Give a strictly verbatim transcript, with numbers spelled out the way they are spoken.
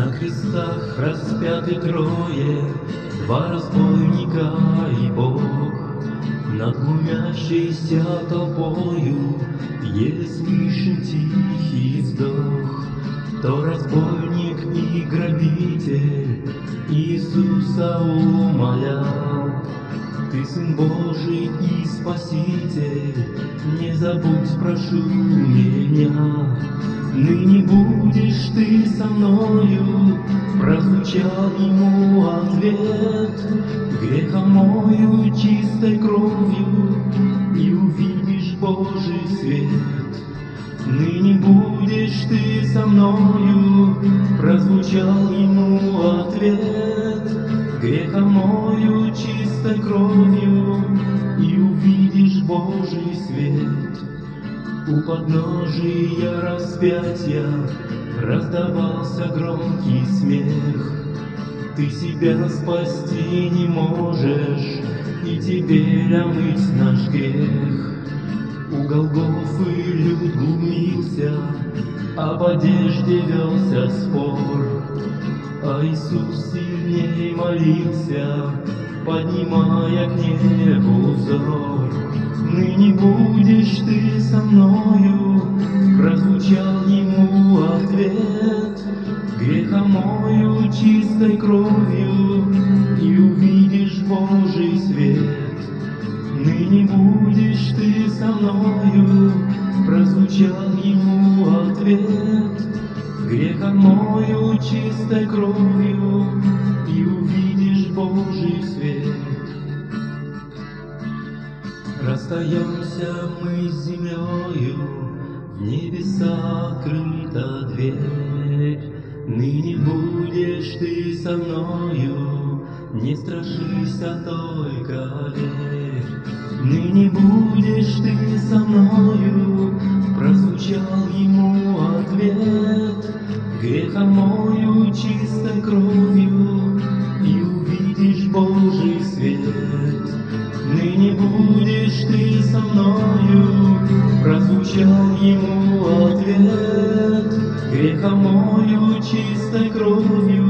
На крестах распяты трое, два разбойника и Бог. Над глумящейся толпою еле слышен тихий вздох. То разбойник и грабитель Иисуса умолял: Ты Сын Божий и Спаситель, не забудь, прошу меня. Ныне будешь ты со мною, прозвучал ему ответ. Грех омою чистой кровью, и увидишь Божий свет. Ныне будешь ты со мною, прозвучал ему ответ. Грех омою чистой кровью, и увидишь Божий свет. У подножия распятия раздавался громкий смех. Ты себя спасти не можешь, и теперь омыть наш грех. У Голгофы люд глумился, об одежде велся спор, а Иисус сильней молился, поднимая к небу взор. Ныне будешь ты со мною, прозвучал ему ответ. Грех омою чистой кровью, и увидишь Божий свет. Ныне будешь ты со мною, прозвучал ему ответ. Грех омою чистой кровью, и увидишь Божий свет. Расстаемся мы с землею, в небеса открыта дверь. Ныне будешь ты со мною, не страшися, только верь. Ныне будешь ты со мною, прозвучал ему ответ. Грех омою чистой кровью, и увидишь Божий свет. Ныне будешь ты со мною, прозвучал ему ответ. Грех омою чистой кровью,